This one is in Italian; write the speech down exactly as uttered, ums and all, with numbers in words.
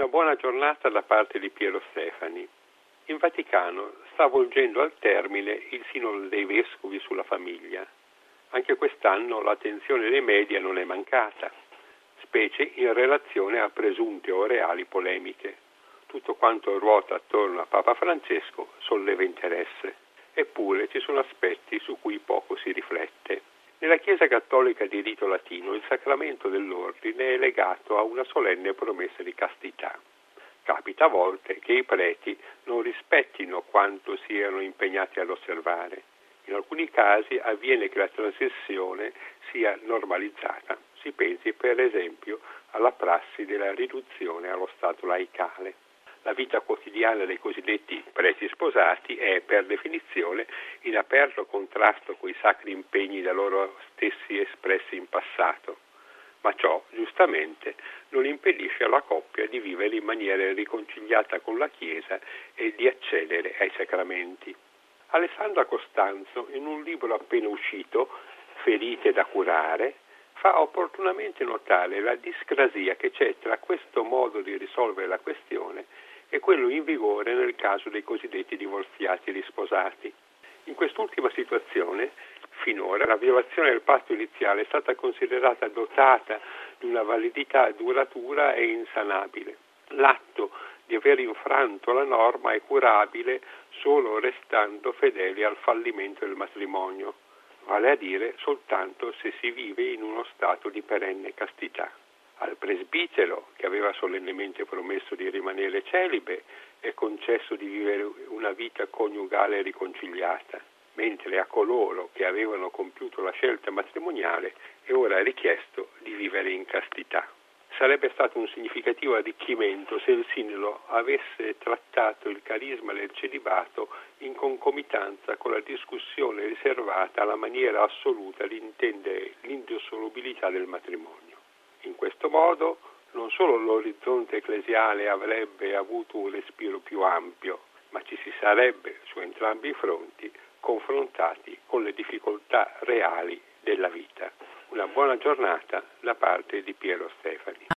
Una buona giornata da parte di Piero Stefani. In Vaticano sta volgendo al termine il Sinodo dei Vescovi sulla famiglia. Anche quest'anno l'attenzione dei media non è mancata, specie in relazione a presunte o reali polemiche. Tutto quanto ruota attorno a Papa Francesco solleva interesse, eppure ci sono aspetti su cui poco si riflette. Nella Chiesa Cattolica di rito latino il sacramento dell'ordine è legato a una solenne promessa di castità. Capita a volte che i preti non rispettino quanto siano impegnati ad osservare. In alcuni casi avviene che la trasgressione sia normalizzata. Si pensi per esempio alla prassi della riduzione allo stato laicale. La vita quotidiana dei cosiddetti preti sposati è per definizione in aperto contrasto con i sacri impegni da loro stessi espressi in passato, ma ciò giustamente non impedisce alla coppia di vivere in maniera riconciliata con la Chiesa e di accedere ai sacramenti. Alessandra Costanzo, in un libro appena uscito, Ferite da curare, fa opportunamente notare la discrasia che c'è tra questo modo di risolvere la questione e quello in vigore nel caso dei cosiddetti divorziati risposati. In quest'ultima situazione, finora, la violazione del patto iniziale è stata considerata dotata di una validità duratura e insanabile. L'atto di aver infranto la norma è curabile solo restando fedeli al fallimento del matrimonio, vale a dire soltanto se si vive in uno stato di perenne castità. Al presbitero, che aveva solennemente promesso di rimanere celibe, è concesso di vivere una vita coniugale riconciliata, mentre a coloro che avevano compiuto la scelta matrimoniale è ora richiesto di vivere in castità. Sarebbe stato un significativo arricchimento se il Sinodo avesse trattato il carisma del celibato in concomitanza con la discussione riservata alla maniera assoluta di intendere l'indissolubilità del matrimonio. In questo modo non solo l'orizzonte ecclesiale avrebbe avuto un respiro più ampio, ma ci si sarebbe su entrambi i fronti confrontati con le difficoltà reali della vita. Una buona giornata da parte di Piero Stefani.